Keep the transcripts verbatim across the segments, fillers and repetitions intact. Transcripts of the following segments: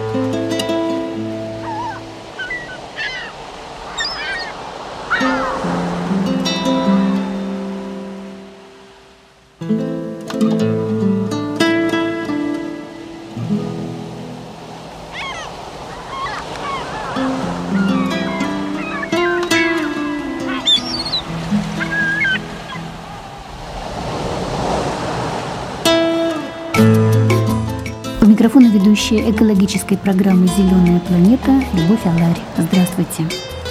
Микрофон ведущая экологической программы «Зеленая планета» Любовь Аларь. Здравствуйте.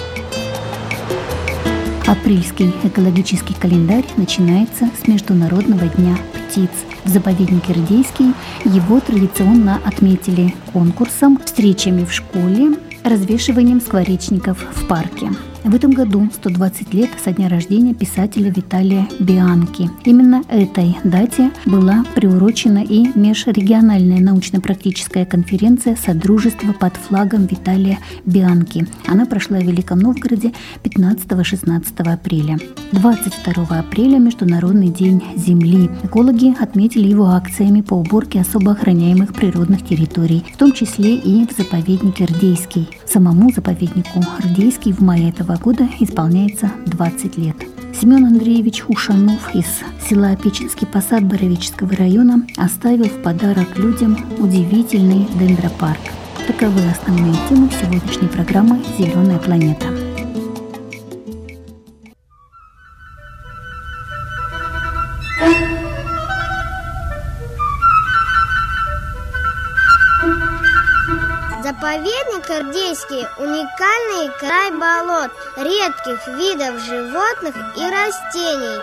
Апрельский экологический календарь начинается с Международного дня птиц. В заповеднике Рдейский его традиционно отметили конкурсом, встречами в школе, развешиванием скворечников в парке. В этом году сто двадцать лет со дня рождения писателя Виталия Бианки. Именно этой дате была приурочена и межрегиональная научно-практическая конференция «Содружество под флагом Виталия Бианки». Она прошла в Великом Новгороде пятнадцатого-шестнадцатого апреля. двадцать второго апреля – Международный день Земли. Экологи отметили его акциями по уборке особо охраняемых природных территорий, в том числе и в заповеднике Рдейский. Самому заповеднику Рдейский в мае этого года исполняется двадцать лет. Семен Андреевич Ушанов из села Печенский Посад Боровического района оставил в подарок людям удивительный дендропарк. Таковы основные темы сегодняшней программы «Зеленая планета». Заповедник Рдейский – уникальный край болот, редких видов животных и растений.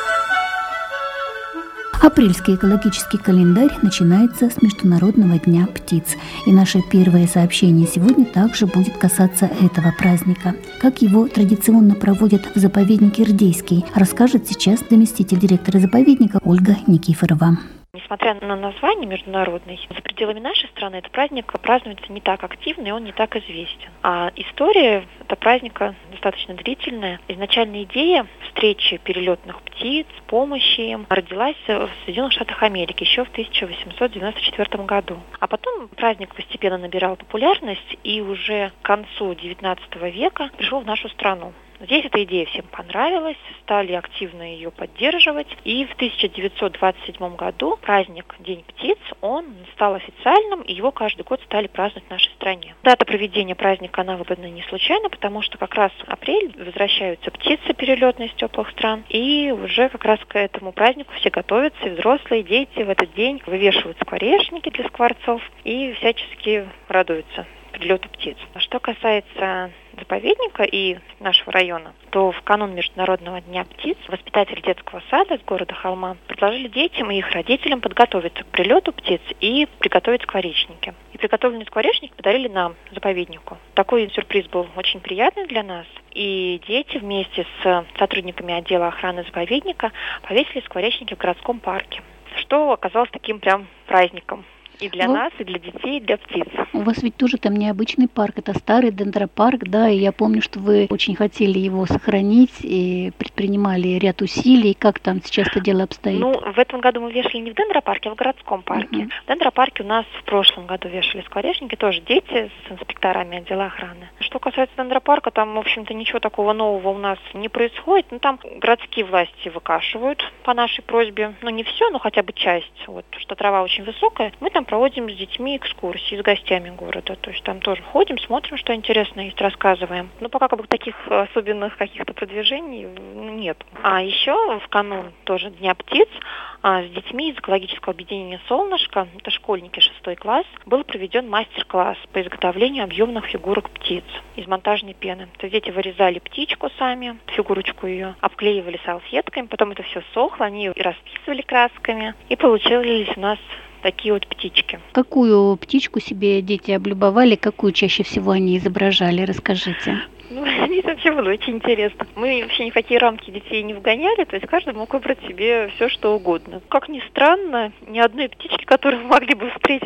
Апрельский экологический календарь начинается с Международного дня птиц. И наше первое сообщение сегодня также будет касаться этого праздника. Как его традиционно проводят в заповеднике Рдейский, расскажет сейчас заместитель директора заповедника Ольга Никифорова. Несмотря на название международный, за пределами нашей страны этот праздник празднуется не так активно, и он не так известен. А история этого праздника достаточно длительная. Изначальная идея встречи перелетных птиц, помощи им родилась в Соединенных Штатах Америки еще в тысяча восемьсот девяносто четвёртом году. А потом праздник постепенно набирал популярность и уже к концу девятнадцатого века пришел в нашу страну. Здесь эта идея всем понравилась, стали активно ее поддерживать. И в тысяча девятьсот двадцать седьмом году праздник День птиц, он стал официальным, и его каждый год стали праздновать в нашей стране. Дата проведения праздника, она выбрана не случайно, потому что как раз в апрель возвращаются птицы перелетные из теплых стран, и уже как раз к этому празднику все готовятся, и взрослые, и дети в этот день вывешивают скворечники для скворцов и всячески радуются прилету птиц. Что касается заповедника и нашего района, то в канун Международного дня птиц воспитатели детского сада из города Холма предложили детям и их родителям подготовиться к прилету птиц и приготовить скворечники. И приготовленные скворечники подарили нам, заповеднику. Такой сюрприз был очень приятный для нас. И дети вместе с сотрудниками отдела охраны заповедника повесили скворечники в городском парке, что оказалось таким прям праздником. И для вот. нас, и для детей, и для птиц. У вас ведь тоже там необычный парк, это старый дендропарк, да, и я помню, что вы очень хотели его сохранить и предпринимали ряд усилий. Как там сейчас это дело обстоит? Ну, в этом году мы вешали не в дендропарке, а в городском парке. Uh-huh. В дендропарке у нас в прошлом году вешали скворечники, тоже дети с инспекторами отдела охраны. Что касается дендропарка, там, в общем-то, ничего такого нового у нас не происходит. Ну, там городские власти выкашивают по нашей просьбе, ну, не все, но хотя бы часть, вот, что трава очень высокая. Мы там проводим с детьми экскурсии, с гостями города. То есть там тоже ходим, смотрим, что интересно есть, рассказываем. Но пока как бы таких особенных каких-то продвижений нет. А еще в канун тоже Дня птиц а, с детьми из экологического объединения «Солнышко», это школьники шестой класс, был проведен мастер-класс по изготовлению объемных фигурок птиц из монтажной пены. То есть дети вырезали птичку сами, фигурочку ее, обклеивали салфетками, потом это все сохло, они ее и расписывали красками, и получились у нас такие вот птички. Какую птичку себе дети облюбовали, какую чаще всего они изображали? Расскажите. Ну, здесь вообще было очень интересно. Мы вообще ни в какие рамки детей не вгоняли, то есть каждый мог выбрать себе все, что угодно. Как ни странно, ни одной птички, которую мы могли бы встретить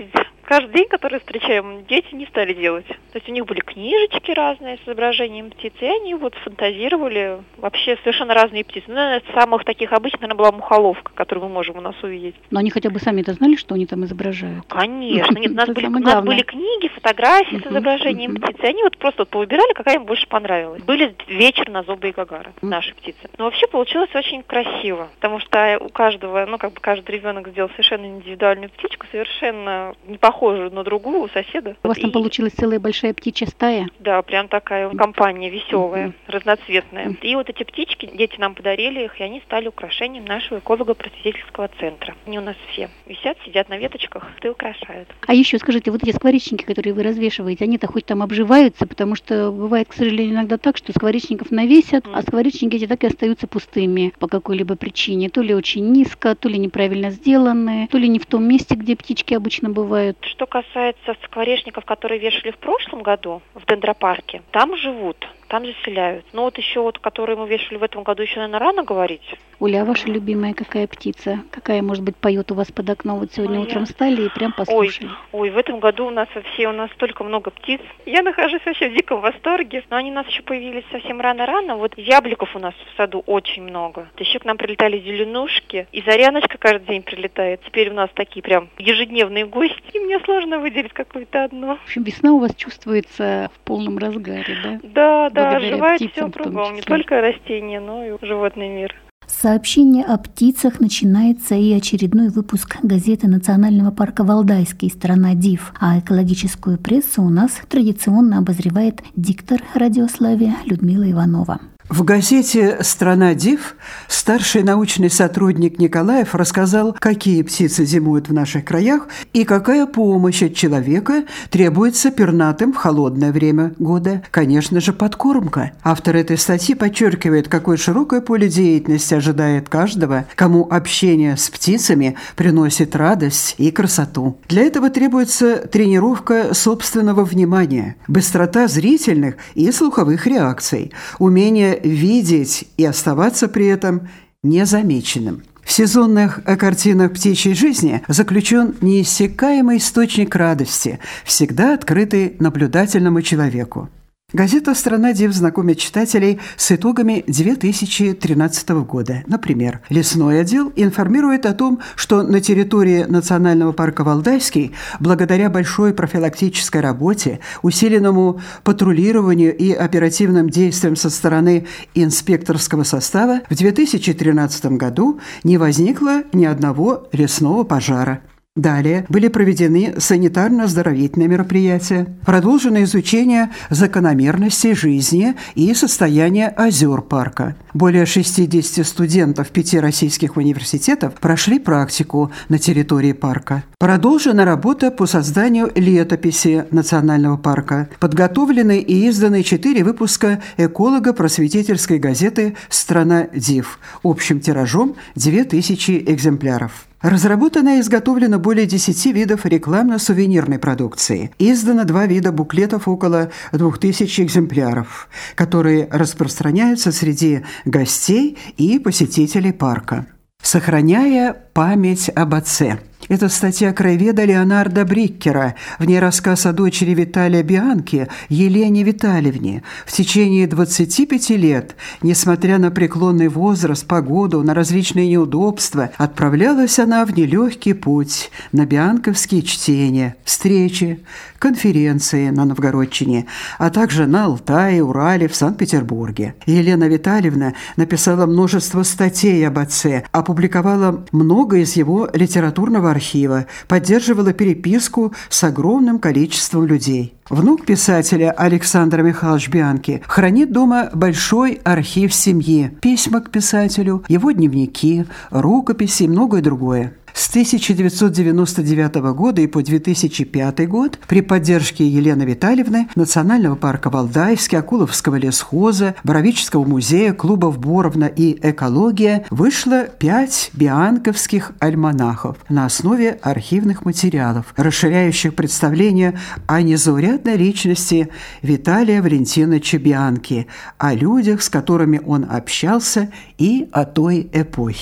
каждый день, который встречаем, дети не стали делать. То есть у них были книжечки разные с изображением птиц, и они вот фантазировали вообще совершенно разные птицы. Ну, наверное, из самых таких обычных, наверное, была мухоловка, которую мы можем у нас увидеть. Но они хотя бы сами-то знали, что они там изображают? Конечно. Нет, у нас, были, у нас были книги, фотографии uh-huh, с изображением uh-huh. птиц, и они вот просто вот повыбирали, какая им больше понравилась. Были «Вечер на Зоба и Гагара», uh-huh. наши птицы. Но вообще получилось очень красиво, потому что у каждого, ну, как бы каждый ребенок сделал совершенно индивидуальную птичку, совершенно не похожую на другую у соседа. У вас и... там получилась целая большая птичья стая? Да, прям такая компания веселая, uh-huh. разноцветная. Uh-huh. И вот эти птички, дети нам подарили их, и они стали украшением нашего эколого-просветительского центра. Они у нас все висят, сидят на веточках и украшают. А еще скажите, вот эти скворечники, которые вы развешиваете, они-то хоть там обживаются, потому что бывает, к сожалению, иногда так, что скворечников навесят, mm. а скворечники эти так и остаются пустыми по какой-либо причине. То ли очень низко, то ли неправильно сделаны, то ли не в том месте, где птички обычно бывают. Что касается скворечников, которые вешали в прошлом году в дендропарке, там живут. Там заселяют. Но вот еще вот, которые мы вешали в этом году, еще, наверное, рано говорить. Оля, а ваша любимая какая птица? Какая, может быть, поет у вас под окном? Вот сегодня Ой, утром встали и прям послушали. Ой, ой, в этом году у нас вообще, у нас столько много птиц. Я нахожусь вообще в диком восторге. Но они у нас еще появились совсем рано-рано. Вот ябликов у нас в саду очень много. Еще к нам прилетали зеленушки. И заряночка каждый день прилетает. Теперь у нас такие прям ежедневные гости. И мне сложно выделить какое-то одно. В общем, весна у вас чувствуется в полном разгаре, да? Да, да. Да, оживает все кругом, не только растения, но и животный мир. Сообщение о птицах начинается и очередной выпуск газеты Национального парка Валдайский «Страна див». А экологическую прессу у нас традиционно обозревает диктор радиославия Людмила Иванова. В газете «Страна див» старший научный сотрудник Николаев рассказал, какие птицы зимуют в наших краях и какая помощь от человека требуется пернатым в холодное время года. Конечно же, подкормка. Автор этой статьи подчеркивает, какое широкое поле деятельности ожидает каждого, кому общение с птицами приносит радость и красоту. Для этого требуется тренировка собственного внимания, быстрота зрительных и слуховых реакций, умение видеть и оставаться при этом незамеченным. В сезонных картинах птичьей жизни заключен неиссякаемый источник радости, всегда открытый наблюдательному человеку. Газета «Страна див» знакомит читателей с итогами две тысячи тринадцатого года. Например, лесной отдел информирует о том, что на территории Национального парка Валдайский, благодаря большой профилактической работе, усиленному патрулированию и оперативным действиям со стороны инспекторского состава, в две тысячи тринадцатом году не возникло ни одного лесного пожара. Далее были проведены санитарно-оздоровительные мероприятия, продолжено изучение закономерностей жизни и состояния озер парка. Более шестьдесят студентов пяти российских университетов прошли практику на территории парка. Продолжена работа по созданию летописи Национального парка. Подготовлены и изданы четыре выпуска эколого-просветительской газеты «Страна див» общим тиражом две тысячи экземпляров. Разработано и изготовлено более десяти видов рекламно-сувенирной продукции. Издано два вида буклетов, около двух тысяч экземпляров, которые распространяются среди гостей и посетителей парка. «Сохраняя память об отце». Это статья краеведа Леонардо Бриккера. В ней рассказ о дочери Виталия Бианки, Елене Витальевне. В течение двадцати пяти лет, несмотря на преклонный возраст, погоду, на различные неудобства, отправлялась она в нелегкий путь на бианковские чтения, встречи, конференции на Новгородчине, а также на Алтае, Урале, в Санкт-Петербурге. Елена Витальевна написала множество статей об отце, опубликовала много из его литературного архива, поддерживала переписку с огромным количеством людей. Внук писателя Александра Михайловича Бианки хранит дома большой архив семьи, письма к писателю, его дневники, рукописи и многое другое. С тысяча девятьсот девяносто девятого года и по две тысячи пятый год при поддержке Елены Витальевны Национального парка Валдайский, Акуловского лесхоза, Боровического музея, клубов «Боровна» и «Экология» вышло пять бианковских альманахов на основе архивных материалов, расширяющих представление о незаурядной личности Виталия Валентиновича Бианки, о людях, с которыми он общался, и о той эпохе.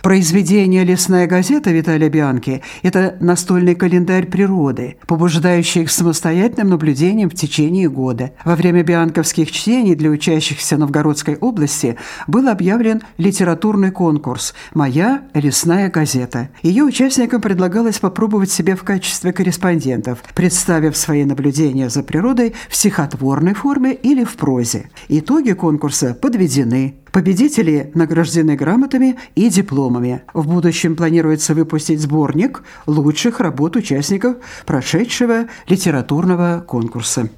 Произведение «Лесная газета» Виталия Бианки – это настольный календарь природы, побуждающий к самостоятельным наблюдениям в течение года. Во время бианковских чтений для учащихся Новгородской области был объявлен литературный конкурс «Моя лесная газета». Ее участникам предлагалось попробовать себя в качестве корреспондентов, представив свои наблюдения за природой в стихотворной форме или в прозе. Итоги конкурса подведены. Победители награждены грамотами и дипломами. В будущем планируется выпустить сборник лучших работ участников прошедшего литературного конкурса.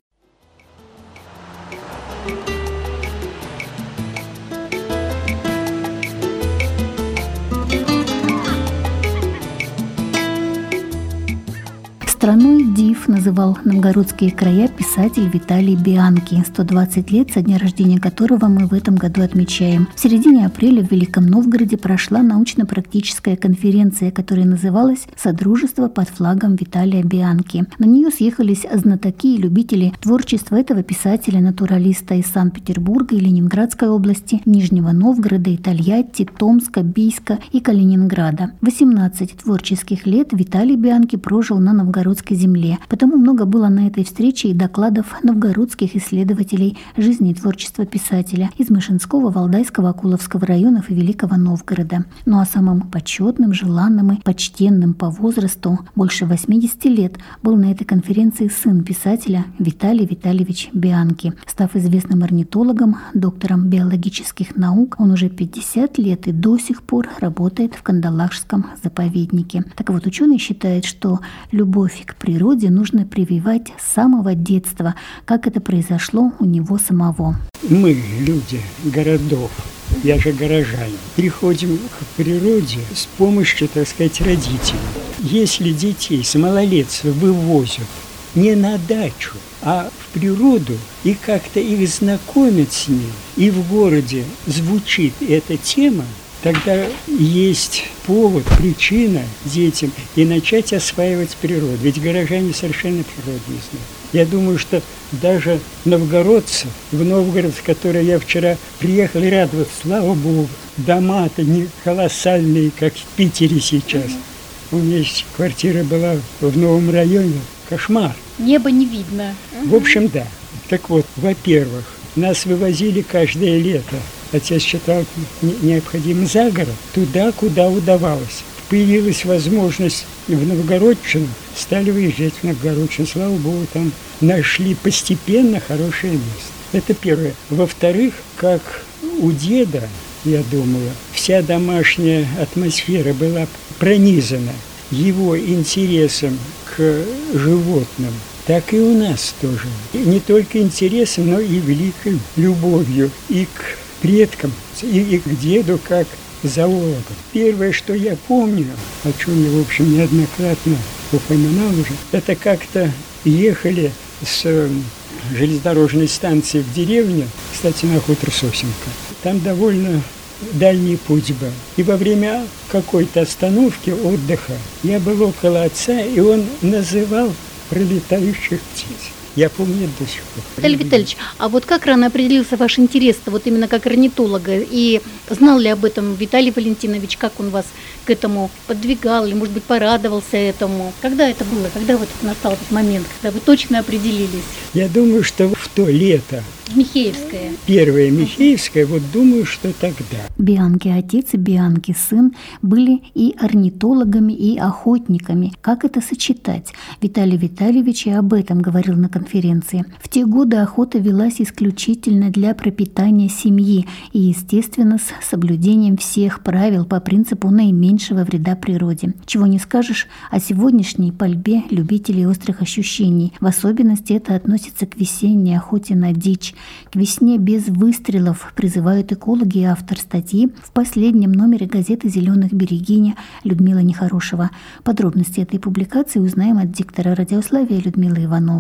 Страной див называл новгородские края писатель Виталий Бианки, сто двадцать лет со дня рождения которого мы в этом году отмечаем. В середине апреля в Великом Новгороде прошла научно-практическая конференция, которая называлась «Содружество под флагом Виталия Бианки». На нее съехались знатоки и любители творчества этого писателя-натуралиста из Санкт-Петербурга и Ленинградской области, Нижнего Новгорода, и Тольятти, Томска, Бийска и Калининграда. восемнадцать творческих лет Виталий Бианки прожил на Новгородской земле, потому много было на этой встрече и докладов новгородских исследователей жизни и творчества писателя из Мышинского, Валдайского, Акуловского районов и Великого Новгорода. Ну а самым почетным, желанным и почтенным по возрасту, больше восьмидесяти лет, был на этой конференции сын писателя Виталий Витальевич Бианки. Став известным орнитологом, доктором биологических наук, он уже пятьдесят лет и до сих пор работает в Кандалакшском заповеднике. Так вот, ученый считает, что любовь к природе нужно прививать с самого детства, как это произошло у него самого. Мы, люди городов, я же горожанин, приходим к природе с помощью, так сказать, родителей. Если детей с малолетства вывозят не на дачу, а в природу и как-то их знакомят с ней, и в городе звучит эта тема, тогда есть повод, причина детям и начать осваивать природу. Ведь горожане совершенно природу не знают. Я думаю, что даже новгородцы, в Новгород, в который я вчера приехал, и радовался, слава Богу, дома-то не колоссальные, как в Питере сейчас. У меня квартира была в новом районе. Кошмар. Небо не видно. В общем, да. Так вот, во-первых, нас вывозили каждое лето. Отец считал необходимо за город, туда, куда удавалось. Появилась возможность в Новгородчину, стали выезжать в Новгородчину. Слава Богу, там нашли постепенно хорошее место. Это первое. Во-вторых, как у деда, я думаю, вся домашняя атмосфера была пронизана его интересом к животным, так и у нас тоже. И не только интересом, но и великой любовью и к предкам, и, и к деду, как зоологу. Первое, что я помню, о чем я, в общем, неоднократно упоминал уже, это как-то ехали с железнодорожной станции в деревню, кстати, на хутор Сосенка. Там довольно дальний путь был. И во время какой-то остановки, отдыха, я был около отца, и он называл пролетающих птиц. Я помню до сих пор. Виталий Витальевич, а вот как рано определился ваш интерес, вот именно как орнитолога, и знал ли об этом Виталий Валентинович, как он вас к этому подвигал, или, может быть, порадовался этому? Когда это было? Когда вот настал этот момент, когда вы точно определились? Я думаю, что в то лето. Михеевское. Первое Михеевское, вот думаю, что тогда. Бианки отец и Бианки сын были и орнитологами, и охотниками. Как это сочетать? Виталий Витальевич и об этом говорил на конференции. В те годы охота велась исключительно для пропитания семьи и, естественно, с соблюдением всех правил по принципу наименьшего вреда природе. Чего не скажешь о сегодняшней пальбе любителей острых ощущений. В особенности это относится к весенней охоте на дичь. К весне без выстрелов призывают экологи и автор статьи в последнем номере газеты «Зеленых берегиня» Людмила Нехорошева. Подробности этой публикации узнаем от диктора радиославия Людмилы Ивановой.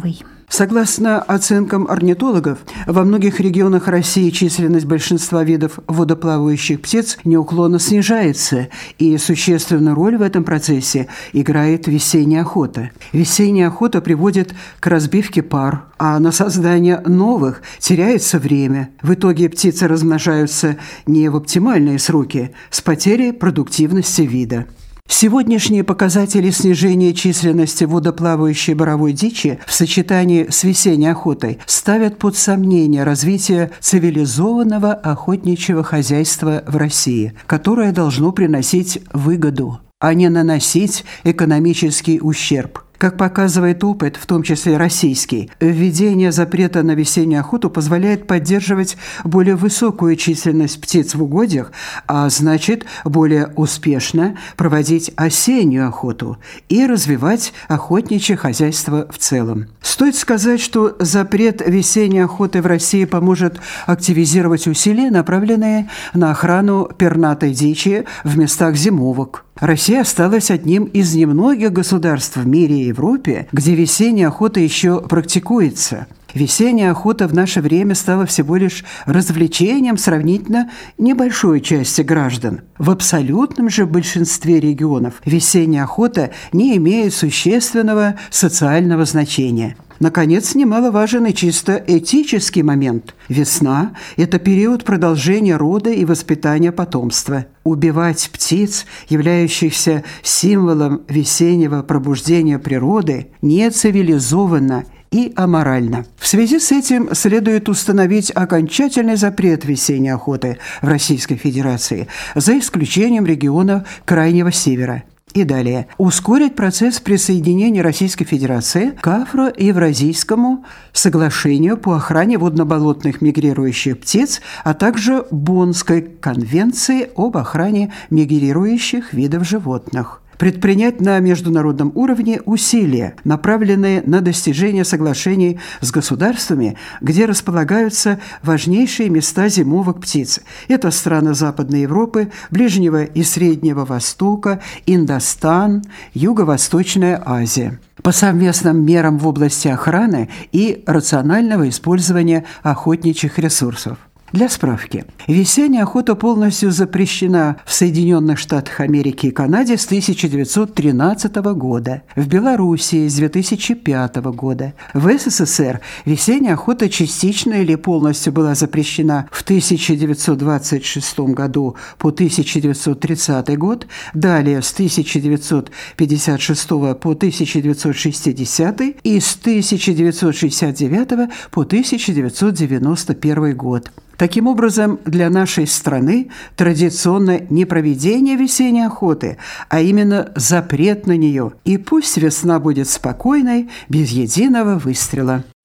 Согласно оценкам орнитологов, во многих регионах России численность большинства видов водоплавающих птиц неуклонно снижается, и существенную роль в этом процессе играет весенняя охота. Весенняя охота приводит к разбивке пар, а на создание новых теряется время. В итоге птицы размножаются не в оптимальные сроки, с потерей продуктивности вида. Сегодняшние показатели снижения численности водоплавающей боровой дичи в сочетании с весенней охотой ставят под сомнение развитие цивилизованного охотничьего хозяйства в России, которое должно приносить выгоду, а не наносить экономический ущерб. Как показывает опыт, в том числе российский, введение запрета на весеннюю охоту позволяет поддерживать более высокую численность птиц в угодьях, а значит, более успешно проводить осеннюю охоту и развивать охотничье хозяйство в целом. Стоит сказать, что запрет весенней охоты в России поможет активизировать усилия, направленные на охрану пернатой дичи в местах зимовок. Россия осталась одним из немногих государств в мире и Европе, где весенняя охота еще практикуется. Весенняя охота в наше время стала всего лишь развлечением сравнительно небольшой части граждан. В абсолютном же большинстве регионов весенняя охота не имеет существенного социального значения. Наконец, немаловажен и чисто этический момент. Весна – это период продолжения рода и воспитания потомства. Убивать птиц, являющихся символом весеннего пробуждения природы, не цивилизованно и аморально. В связи с этим следует установить окончательный запрет весенней охоты в Российской Федерации, за исключением регионов Крайнего Севера. И далее. Ускорить процесс присоединения Российской Федерации к Афро-Евразийскому соглашению по охране водно-болотных мигрирующих птиц, а также Боннской конвенции об охране мигрирующих видов животных. Предпринять на международном уровне усилия, направленные на достижение соглашений с государствами, где располагаются важнейшие места зимовок птиц. Это страны Западной Европы, Ближнего и Среднего Востока, Индостан, Юго-Восточная Азия. По совместным мерам в области охраны и рационального использования охотничьих ресурсов. Для справки, весенняя охота полностью запрещена в Соединенных Штатах Америки и Канаде с тысяча девятьсот тринадцатого года, в Белоруссии с две тысячи пятого года. В СССР весенняя охота частично или полностью была запрещена в тысяча девятьсот двадцать шестом году по тысяча девятьсот тридцатый год, далее с тысяча девятьсот пятьдесят шестого по тысяча девятьсот шестидесятый и с тысяча девятьсот шестьдесят девятого по тысяча девятьсот девяносто первый год. Таким образом, для нашей страны традиционно не проведение весенней охоты, а именно запрет на нее. И пусть весна будет спокойной, без единого выстрела.